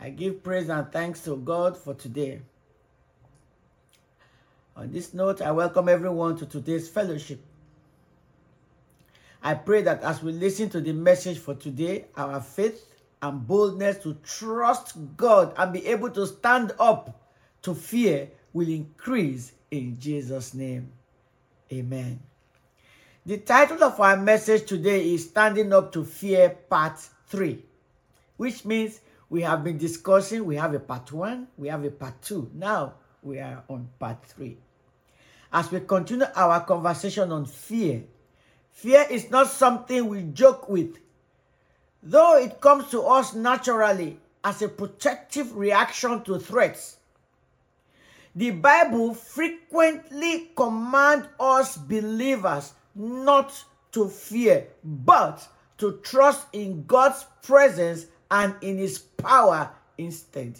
I give praise and thanks to God for today. On this note, I welcome everyone to today's fellowship. I pray that as we listen to the message for today, our faith and boldness to trust God and be able to stand up to fear will increase in Jesus' name. Amen. The title of our message today is Standing Up to Fear Part 3, which means we have been discussing, we have a part 1, we have a part 2. Now we are on part 3. As we continue our conversation on fear, fear is not something we joke with. Though it comes to us naturally as a protective reaction to threats, the Bible frequently commands us believers not to fear, but to trust in God's presence and in His power instead.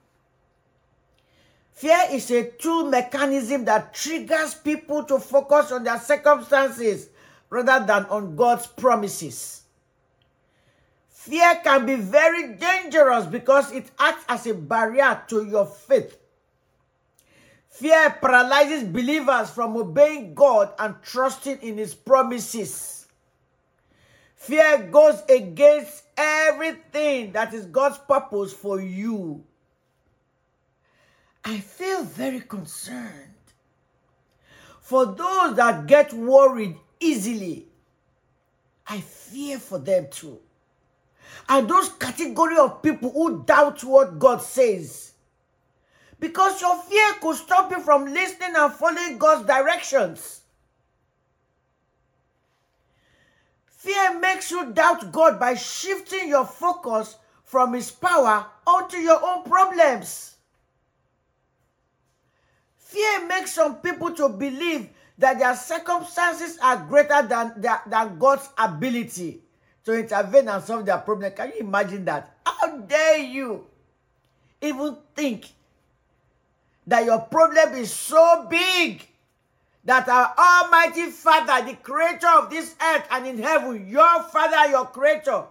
Fear is a tool mechanism that triggers people to focus on their circumstances rather than on God's promises. Fear can be very dangerous because it acts as a barrier to your faith. Fear paralyzes believers from obeying God and trusting in His promises. Fear goes against everything that is God's purpose for you. I feel very concerned for those that get worried easily. I fear for them too. And those category of people who doubt what God says. Because your fear could stop you from listening and following God's directions. Fear makes you doubt God by shifting your focus from His power onto your own problems. Fear makes some people to believe that their circumstances are greater than God's ability to intervene and solve their problem. Can you imagine that? How dare you even think that your problem is so big that our Almighty Father, the creator of this earth and in heaven, your Father, your creator,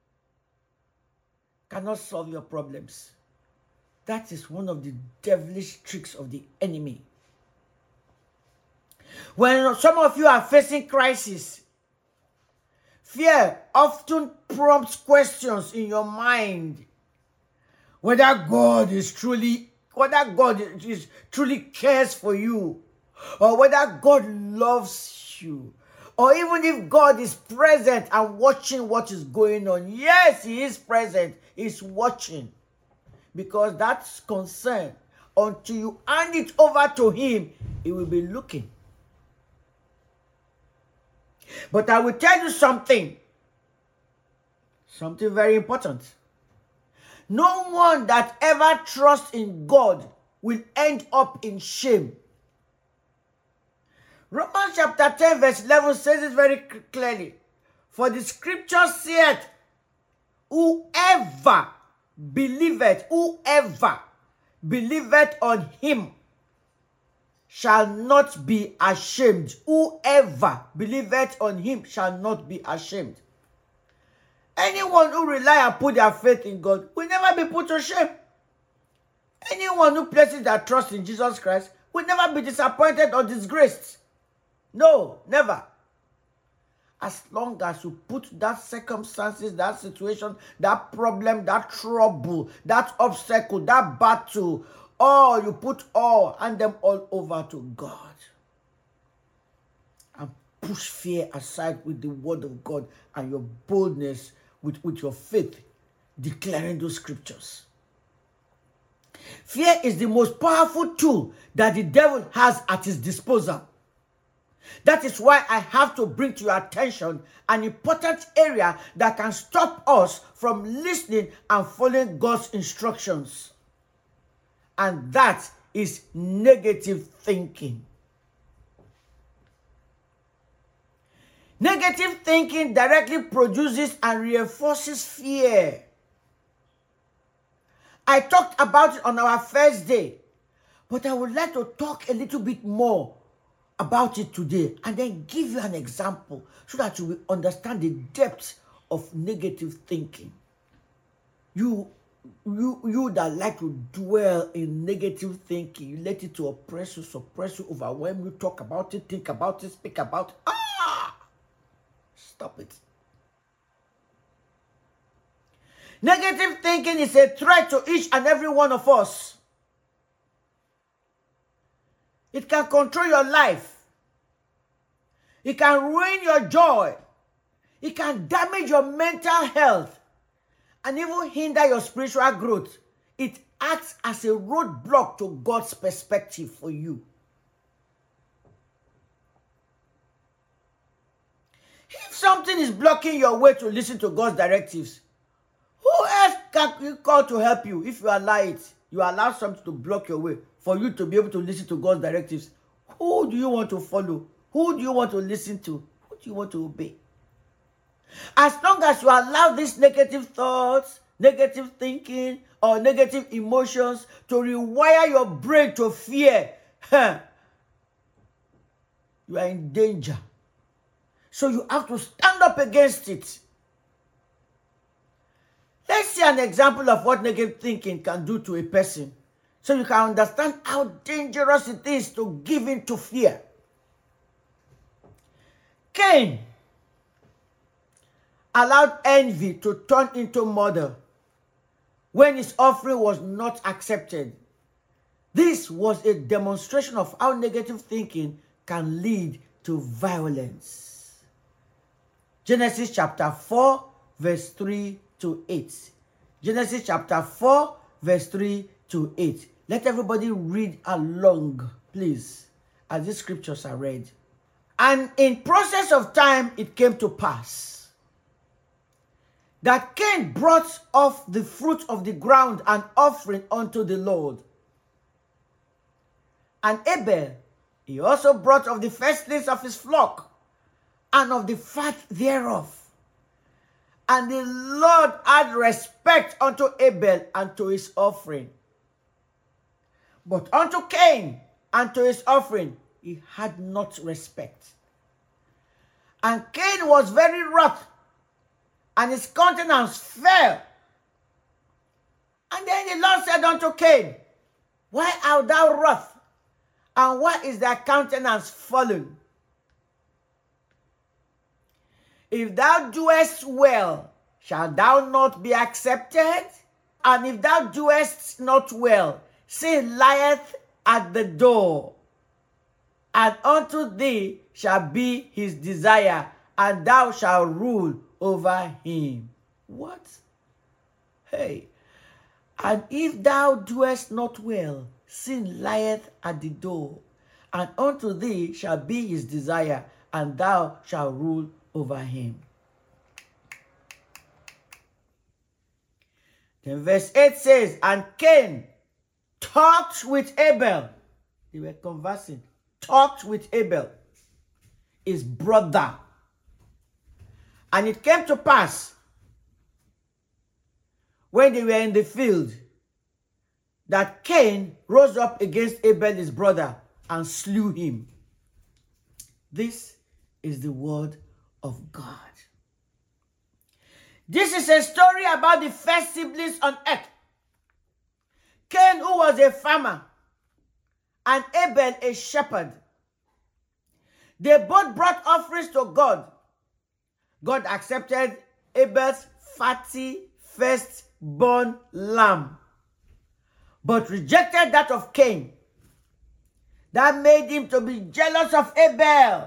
cannot solve your problems. That is one of the devilish tricks of the enemy. When some of you are facing crisis, fear often prompts questions in your mind whether God truly cares for you, or whether God loves you, or even if God is present and watching what is going on. Yes, He is present, He's watching, because that's concern. Until you hand it over to Him, He will be looking. But I will tell you something very important. No one that ever trusts in God will end up in shame. Romans chapter 10 verse 11 says it very clearly. For the scripture saith, whoever believeth on Him shall not be ashamed. Whoever believeth on Him shall not be ashamed. Anyone who rely and put their faith in God will never be put to shame. Anyone who places their trust in Jesus Christ will never be disappointed or disgraced. No, never. As long as you put that circumstances, that situation, that problem, that trouble, that obstacle, that battle, you put hand them all over to God. And push fear aside with the word of God and your boldness with your faith, declaring those scriptures. Fear is the most powerful tool that the devil has at his disposal. That is why I have to bring to your attention an important area that can stop us from listening and following God's instructions. And that is negative thinking. Negative thinking directly produces and reinforces fear. I talked about it on our first day, but I would like to talk a little bit more about it today and then give you an example so that you will understand the depth of negative thinking. You You that like to dwell in negative thinking, you let it to oppress you, suppress you, overwhelm you, talk about it, think about it, speak about it. Stop it. Negative thinking is a threat to each and every one of us. It can control your life. It can ruin your joy. It can damage your mental health and even hinder your spiritual growth. It acts as a roadblock to God's perspective for you. If something is blocking your way to listen to God's directives, who else can you call to help you? If you allow it, you allow something to block your way for you to be able to listen to God's directives. Who do you want to follow? Who do you want to listen to? Who do you want to obey? As long as you allow these negative thoughts, negative thinking, or negative emotions to rewire your brain to fear, you are in danger. So you have to stand up against it. Let's see an example of what negative thinking can do to a person, so you can understand how dangerous it is to give in to fear. Cain allowed envy to turn into murder when his offering was not accepted. This was a demonstration of how negative thinking can lead to violence. Genesis chapter 4, verse 3 to 8. Genesis chapter 4, verse 3 to 8. Let everybody read along, please, as these scriptures are read. And in process of time, it came to pass that Cain brought of the fruit of the ground an offering unto the Lord. And Abel, he also brought of the firstlings of his flock, and of the fat thereof. And the Lord had respect unto Abel and to his offering. But unto Cain and to his offering he had not respect. And Cain was very wroth, and his countenance fell. And then the Lord said unto Cain, Why art thou wroth? And why is thy countenance fallen? If thou doest well, shalt thou not be accepted? And if thou doest not well, sin lieth at the door, and unto thee shall be his desire, and thou shalt rule over him. What? Hey. And if thou doest not well, sin lieth at the door, and unto thee shall be his desire, and thou shalt rule over him. Then verse 8 says, And Cain talked with Abel. They were conversing. Talked with Abel, his brother. And it came to pass, when they were in the field, that Cain rose up against Abel his brother and slew him. This is the word of God. This is a story about the first siblings on earth. Cain, who was a farmer, and Abel, a shepherd. They both brought offerings to God. God accepted Abel's fatty firstborn lamb, but rejected that of Cain. That made him to be jealous of Abel.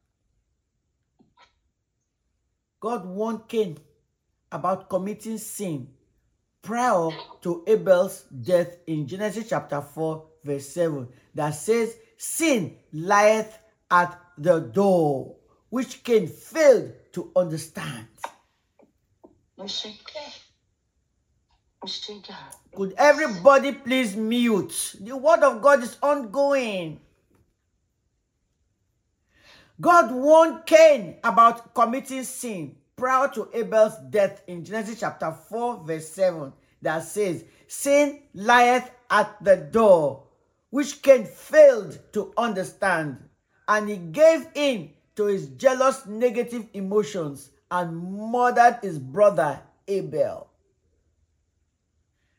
God warned Cain about committing sin prior to Abel's death in Genesis chapter 4, verse 7, that says, Sin lieth at the door, which Cain failed to understand. Could everybody please mute? The word of God is ongoing. God warned Cain about committing sin prior to Abel's death in Genesis chapter 4, verse 7, that says, Sin lieth at the door, which Cain failed to understand, and he gave in to his jealous negative emotions and murdered his brother Abel.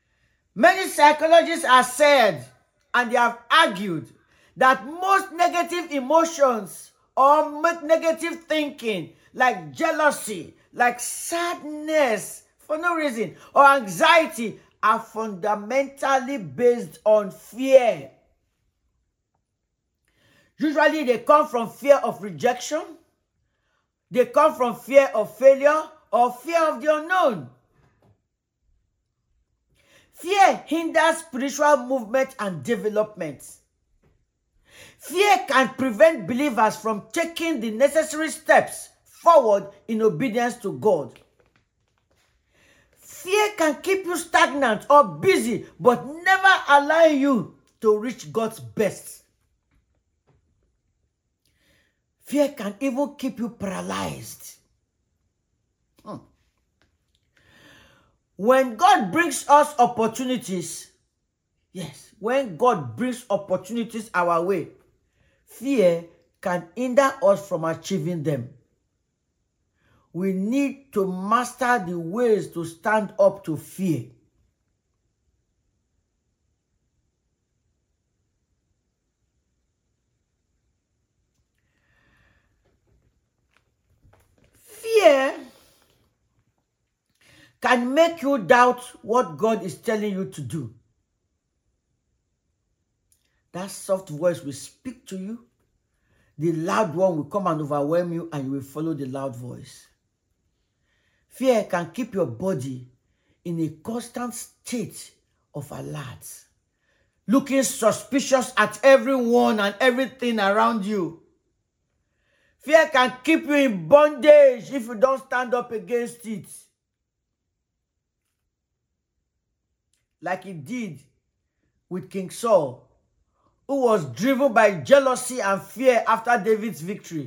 Many psychologists have said, and they have argued, that most negative emotions or negative thinking, like jealousy, like sadness for no reason, or anxiety, are fundamentally based on fear. Usually they come from fear of rejection, they come from fear of failure, or fear of the unknown. Fear hinders spiritual movement and development. Fear can prevent believers from taking the necessary steps forward in obedience to God. Fear can keep you stagnant or busy, but never allow you to reach God's best. Fear can even keep you paralyzed. When God brings us opportunities, yes, when God brings opportunities our way, fear can hinder us from achieving them. We need to master the ways to stand up to fear. Fear can make you doubt what God is telling you to do. That soft voice will speak to you. The loud one will come and overwhelm you, and you will follow the loud voice. Fear can keep your body in a constant state of alert, looking suspicious at everyone and everything around you. Fear can keep you in bondage if you don't stand up against it, like it did with King Saul, who was driven by jealousy and fear after David's victory.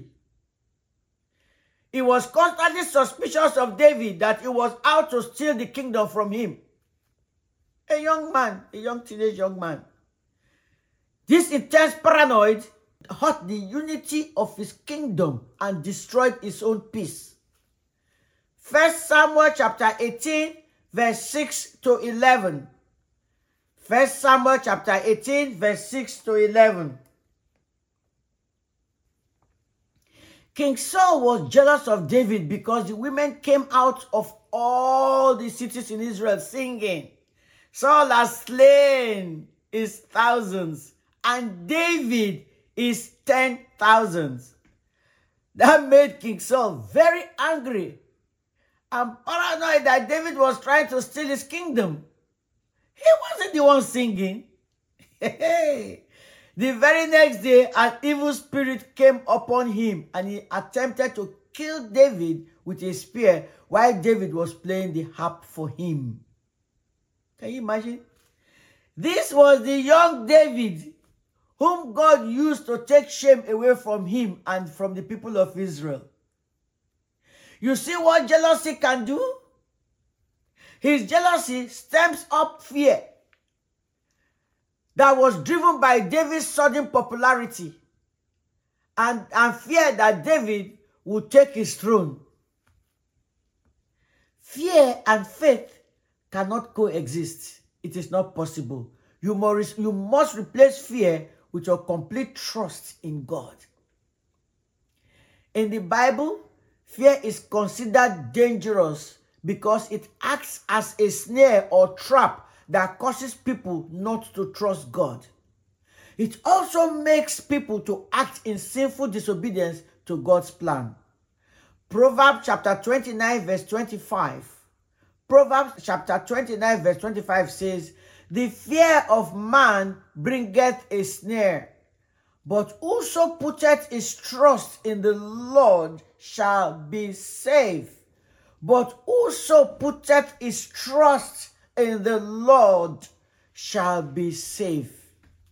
He was constantly suspicious of David, that he was out to steal the kingdom from him. A young man, a young teenage young man. This intense paranoia hurt the unity of his kingdom and destroyed his own peace. 1 Samuel chapter 18, verse 6 to 11. 1 Samuel chapter 18, verse 6 to 11. King Saul was jealous of David because the women came out of all the cities in Israel singing, "Saul has slain his thousands, and David is 10,000s." That made King Saul very angry and paranoid that David was trying to steal his kingdom. He wasn't the one singing. The very next day, an evil spirit came upon him, and he attempted to kill David with a spear while David was playing the harp for him. Can you imagine? This was the young David whom God used to take shame away from him and from the people of Israel. You see what jealousy can do? His jealousy stems up fear that was driven by David's sudden popularity and fear that David would take his throne. Fear and faith cannot coexist. It is not possible. You must replace fear with your complete trust in God. In the Bible, fear is considered dangerous because it acts as a snare or trap that causes people not to trust God. It also makes people to act in sinful disobedience to God's plan. Proverbs chapter 29 verse 25. Proverbs chapter 29 verse 25 says, "The fear of man bringeth a snare, but whoso putteth his trust in the Lord shall be safe." But whoso putteth his trust in the Lord shall be safe.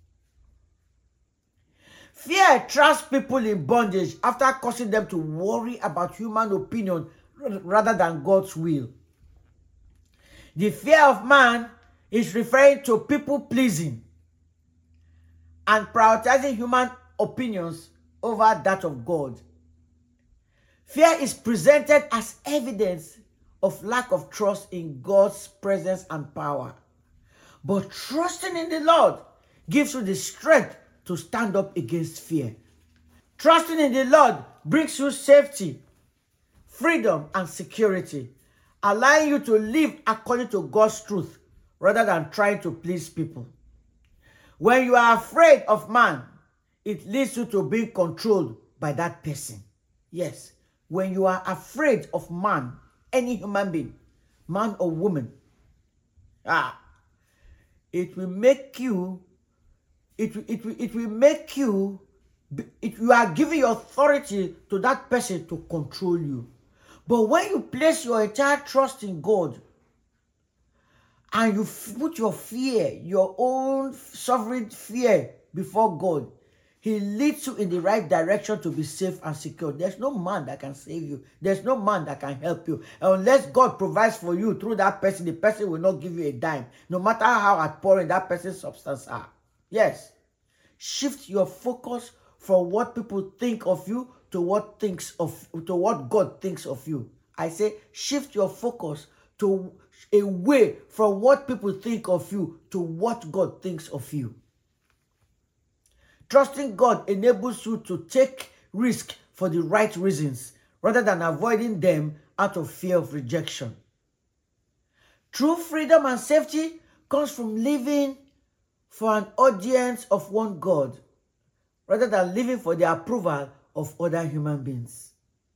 Fear traps people in bondage after causing them to worry about human opinion rather than God's will. The fear of man is referring to people pleasing and prioritizing human opinions over that of God. Fear is presented as evidence of lack of trust in God's presence and power. But trusting in the Lord gives you the strength to stand up against fear. Trusting in the Lord brings you safety, freedom, and security, allowing you to live according to God's truth rather than trying to please people. When you are afraid of man, it leads you to being controlled by that person. Yes, when you are afraid of man, any human being, man or woman, it will make you, you are giving your authority to that person to control you. But when you place your entire trust in God, and you put your fear, your own sovereign fear before God, He leads you in the right direction to be safe and secure. There's no man that can save you. There's no man that can help you. Unless God provides for you through that person, the person will not give you a dime, no matter how outpouring that person's substance are. Yes. Shift your focus from what people think of you to what God thinks of you. I say shift your focus away from what people think of you to what God thinks of you. Trusting God enables you to take risk for the right reasons rather than avoiding them out of fear of rejection. True freedom and safety comes from living for an audience of one God rather than living for the approval of other human beings.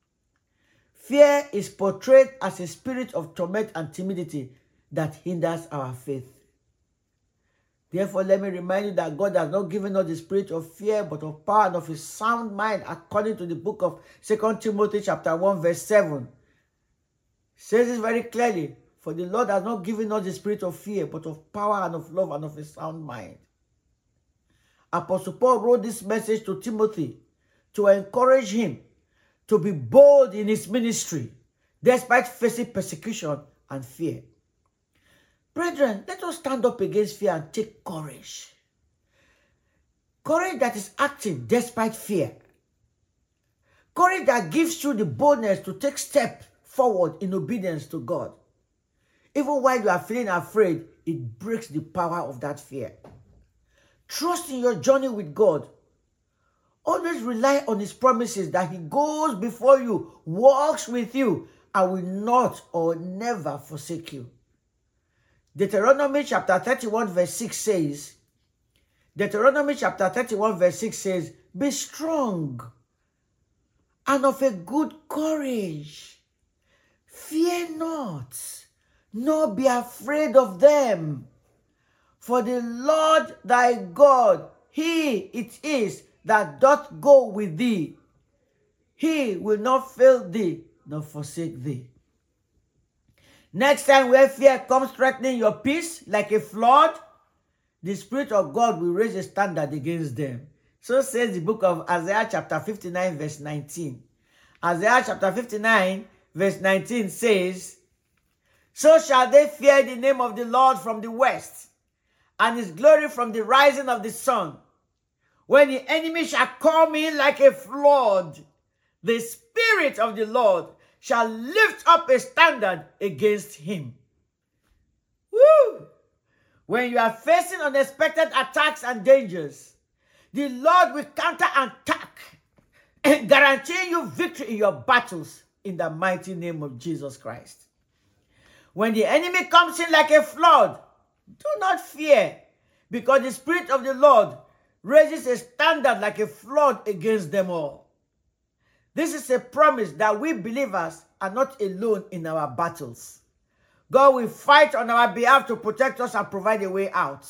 Fear is portrayed as a spirit of torment and timidity that hinders our faith. Therefore, let me remind you that God has not given us the spirit of fear, but of power and of a sound mind, according to the book of 2 Timothy chapter 1, verse 7. It says this very clearly, for the Lord has not given us the spirit of fear, but of power and of love and of a sound mind. Apostle Paul wrote this message to Timothy to encourage him to be bold in his ministry, despite facing persecution and fear. Brethren, let us stand up against fear and take courage. Courage that is acting despite fear. Courage that gives you the boldness to take steps forward in obedience to God. Even while you are feeling afraid, it breaks the power of that fear. Trust in your journey with God. Always rely on His promises that He goes before you, walks with you, and will not or never forsake you. Deuteronomy chapter 31 verse 6 says, be strong and of a good courage. Fear not, nor be afraid of them. For the Lord thy God, He it is that doth go with thee. He will not fail thee, nor forsake thee. Next time where fear comes threatening your peace like a flood, the Spirit of God will raise a standard against them. So says the book of Isaiah chapter 59 verse 19. Isaiah chapter 59 verse 19 says, so shall they fear the name of the Lord from the west, and His glory from the rising of the sun. When the enemy shall come in like a flood, the Spirit of the Lord shall lift up a standard against him. Woo! When you are facing unexpected attacks and dangers, the Lord will counter-attack and guarantee you victory in your battles in the mighty name of Jesus Christ. When the enemy comes in like a flood, do not fear, because the Spirit of the Lord raises a standard like a flood against them all. This is a promise that we believers are not alone in our battles. God will fight on our behalf to protect us and provide a way out.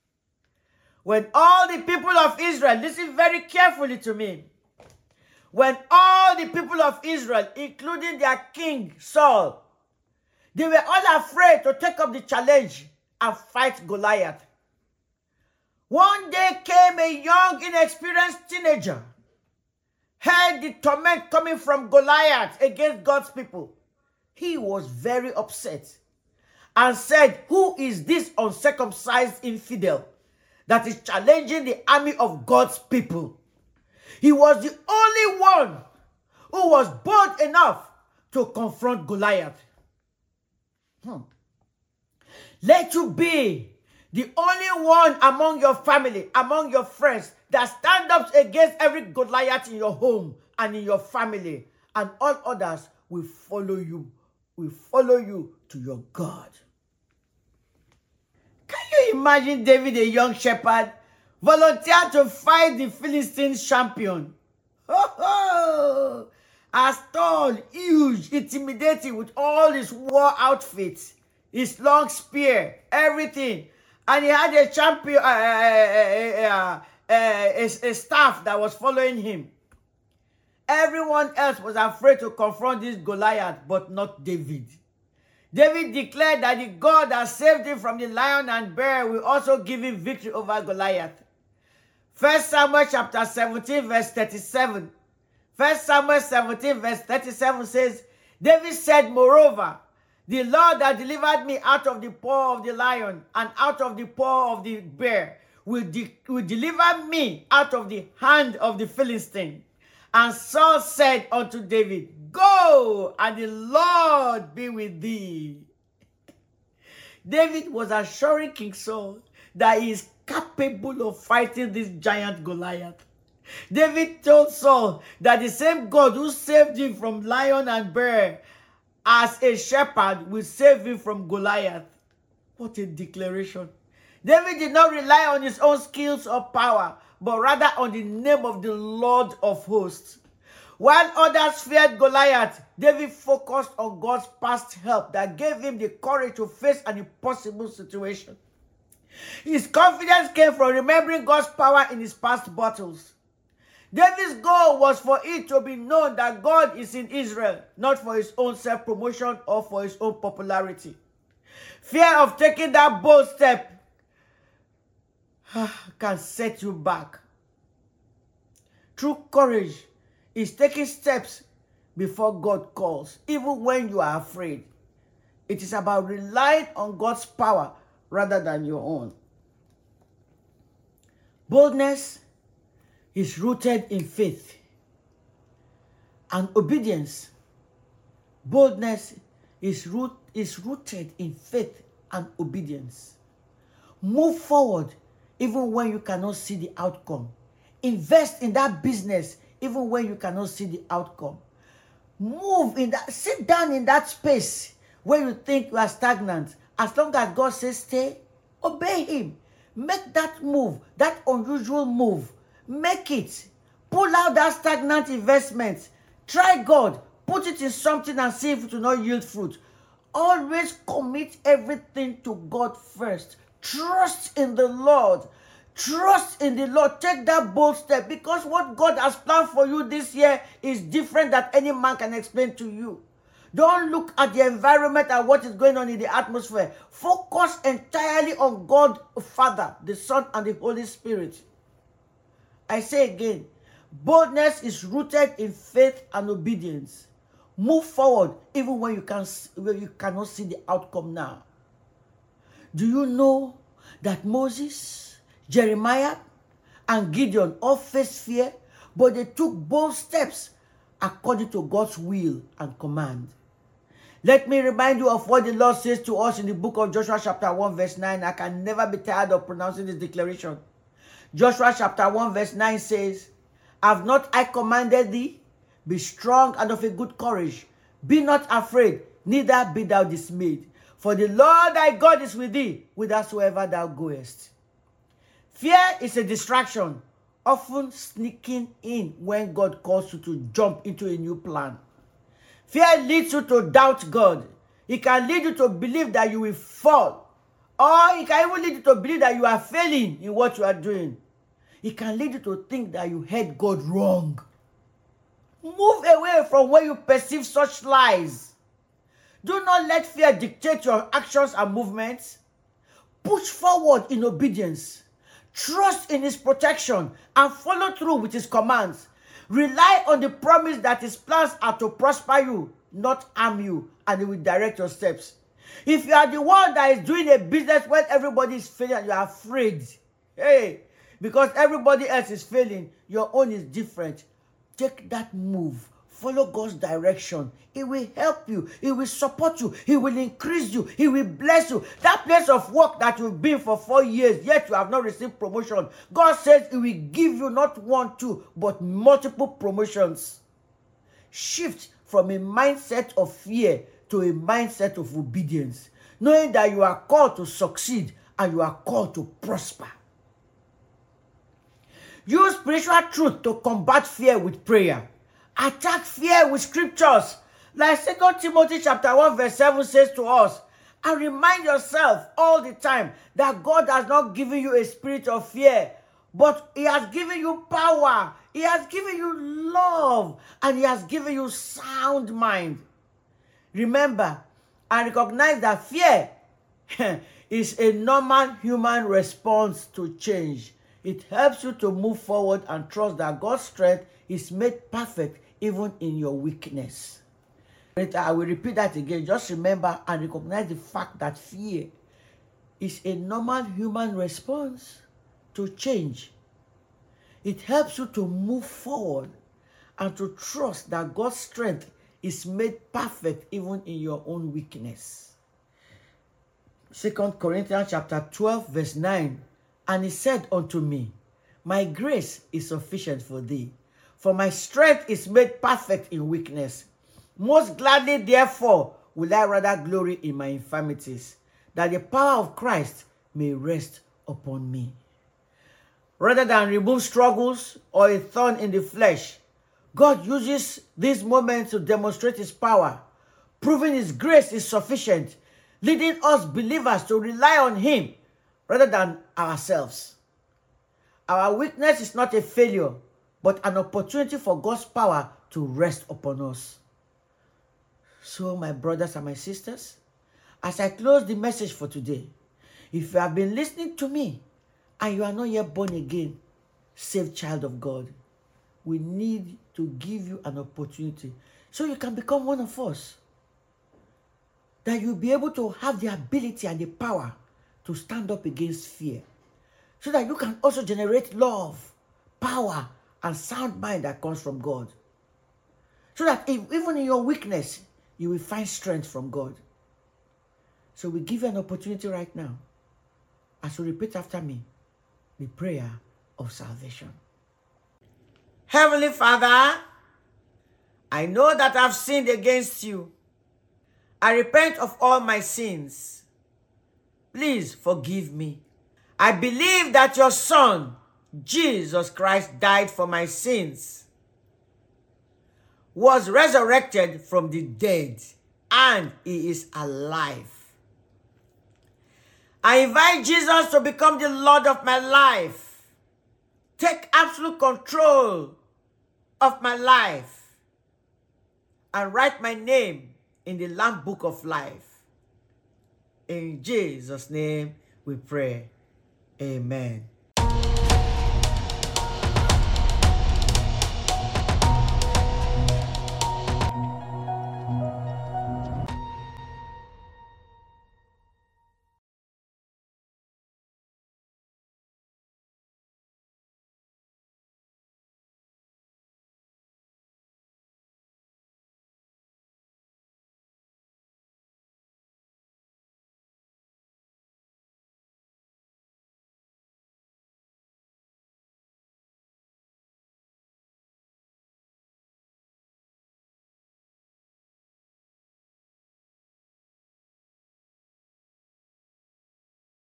When all the people of Israel, listen very carefully to me. When all the people of Israel, including their king Saul, they were all afraid to take up the challenge and fight Goliath. One day came a young, inexperienced teenager, heard the torment coming from Goliath against God's people. He was very upset and said, who is this uncircumcised infidel that is challenging the army of God's people? He was the only one who was bold enough to confront Goliath. Let you be The only one among your family, among your friends, that stand up against every Goliath in your home and in your family, and all others will follow you. Will follow you to your God. Can you imagine David, a young shepherd, volunteer to fight the Philistine champion? As tall, huge, intimidating, with all his war outfits, his long spear, everything. And he had a champion, a staff that was following him. Everyone else was afraid to confront this Goliath, but not David. David declared that the God that saved him from the lion and bear will also give him victory over Goliath. 1 Samuel chapter 17 verse 37. 1 Samuel 17 verse 37 says, David said, moreover, the Lord that delivered me out of the paw of the lion and out of the paw of the bear will deliver me out of the hand of the Philistine. And Saul said unto David, go, and the Lord be with thee. David was assuring King Saul that he is capable of fighting this giant Goliath. David told Saul that the same God who saved him from lion and bear as a shepherd will save him from Goliath. What a declaration. David did not rely on his own skills or power, but rather on the name of the Lord of hosts. While others feared Goliath, David focused on God's past help that gave him the courage to face an impossible situation. His confidence came from remembering God's power in his past battles. David's goal was for it to be known that God is in Israel, not for his own self-promotion or for his own popularity. Fear of taking that bold step can set you back. True courage is taking steps before God calls, even when you are afraid. It is about relying on God's power rather than your own. Boldness is rooted in faith and obedience. Boldness is rooted in faith and obedience. Move forward even when you cannot see the outcome. Invest in that business even when you cannot see the outcome. Move in that, sit down in that space where you think you are stagnant. As long as God says stay, obey him. Make that move, that unusual move. Make it. Pull out that stagnant investment. Try God. Put it in something and see if it will not yield fruit. Always commit everything to God first. Trust in the Lord. Trust in the Lord. Take that bold step, because what God has planned for you this year is different than any man can explain to you. Don't look at the environment and what is going on in the atmosphere. Focus entirely on God, Father, the Son, and the Holy Spirit. I say again, boldness is rooted in faith and obedience. Move forward even when you cannot see the outcome now. Do you know that Moses, Jeremiah, and Gideon all faced fear, but they took bold steps according to God's will and command? Let me remind you of what the Lord says to us in the book of Joshua chapter 1 verse 9. I can never be tired of pronouncing this declaration. Joshua chapter 1 verse 9 says, have not I commanded thee? Be strong and of a good courage. Be not afraid, neither be thou dismayed. For the Lord thy God is with thee, whithersoever thou goest. Fear is a distraction, often sneaking in when God calls you to jump into a new plan. Fear leads you to doubt God. It can lead you to believe that you will fall. Or it can even lead you to believe that you are failing in what you are doing. It can lead you to think that you heard God wrong. Move away from where you perceive such lies. Do not let fear dictate your actions and movements. Push forward in obedience. Trust in his protection and follow through with his commands. Rely on the promise that his plans are to prosper you, not harm you, and he will direct your steps. If you are the one that is doing a business when everybody is failing and you are afraid, because everybody else is failing, your own is different. Take that move Follow God's direction. He will help you. He will support you. He will increase you. He will bless you. That place of work that you've been for 4 years, yet you have not received promotion. God says He will give you not 1, 2, but multiple promotions. Shift from a mindset of fear to a mindset of obedience, knowing that you are called to succeed and you are called to prosper. Use spiritual truth to combat fear with prayer. Attack fear with scriptures. Like 2 Timothy chapter 1 verse 7 says to us, and remind yourself all the time that God has not given you a spirit of fear, but He has given you power. He has given you love, and He has given you sound mind. Remember and recognize that fear is a normal human response to change. It helps you to move forward and trust that God's strength is made perfect even in your weakness. I will repeat that again. Just remember and recognize the fact that fear is a normal human response to change. It helps you to move forward and to trust that God's strength is made perfect even in your own weakness. 2 Corinthians chapter 12 verse 9, and He said unto me, my grace is sufficient for thee, for my strength is made perfect in weakness. Most gladly, therefore, will I rather glory in my infirmities, that the power of Christ may rest upon me. Rather than remove struggles or a thorn in the flesh, God uses these moments to demonstrate His power, proving His grace is sufficient, leading us believers to rely on Him rather than ourselves. Our weakness is not a failure, but an opportunity for God's power to rest upon us. So, my brothers and my sisters, as I close the message for today, if you have been listening to me and you are not yet born again, saved child of God, we need to give you an opportunity so you can become one of us. That you'll be able to have the ability and the power to stand up against fear. So that you can also generate love, power, and sound mind that comes from God. So that even in your weakness, you will find strength from God. So we give you an opportunity right now, as you repeat after me, the prayer of salvation. Heavenly Father, I know that I've sinned against you. I repent of all my sins. Please forgive me. I believe that your Son, Jesus Christ, died for my sins, was resurrected from the dead, and He is alive. I invite Jesus to become the Lord of my life. Take absolute control of my life and write my name in the Lamb Book of Life. In Jesus' name we pray. Amen.